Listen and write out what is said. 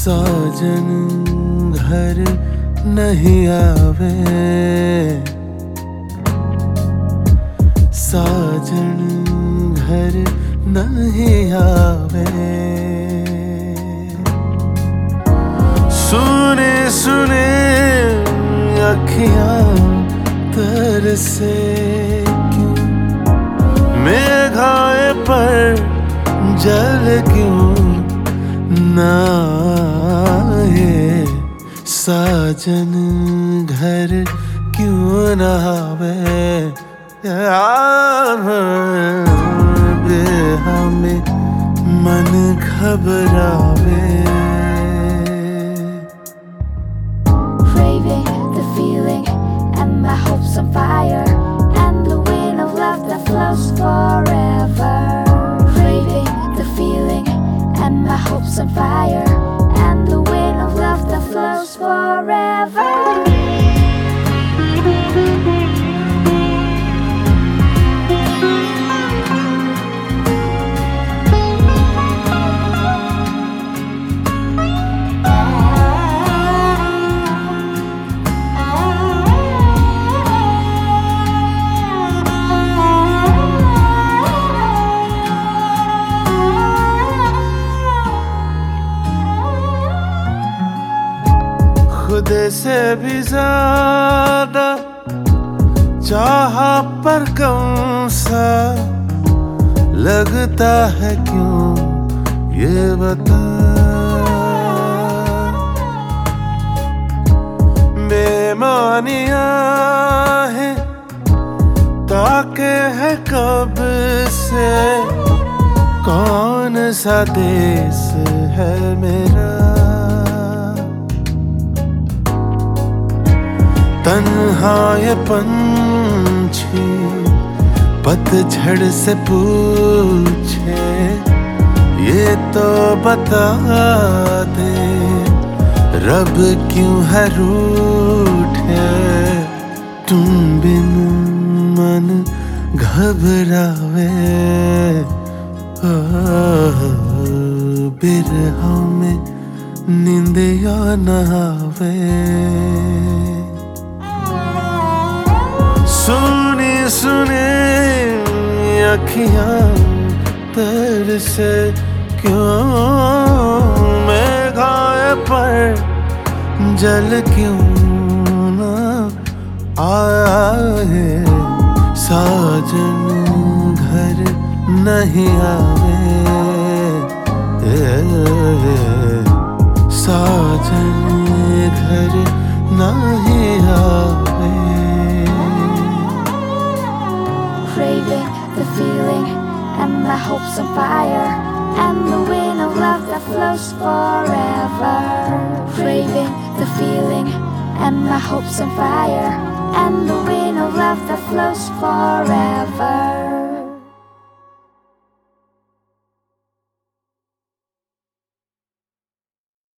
साजन घर नहीं आवे, साजन घर नहीं आवे। सुने सुने अखियां तरसे क्यों, मेघाए पर जल क्यों ना आए। साजन घर क्यों ना आवे, हमें मन घबरावे। Craving the feeling and my hopes on fire, and the wind of love that flows forever. Craving the feeling and my hopes on fire, and the wind of love that flows forever. खुद से भी ज्यादा चाहा पर कौन सा लगता है क्यों, ये बता। बेमानिया है ताके है कब से, कौन सा देश है मेरा। तन्हा ये पंछी पतझड़ से पूछे, ये तो बता दे रब क्यों है रूठे। तुम बिन मन घबरावे, बिरहा में नींदिया न आवे। सुनी सुने अखियां तरसे क्यों, मेघाए पर जल क्यों ना आए। साजन घर नहीं आवे, साजन घर नहीं आवे। Craving the feeling and my hopes on fire, and the wind of love that flows forever. Craving the feeling and my hopes on fire, and the wind of love that flows forever.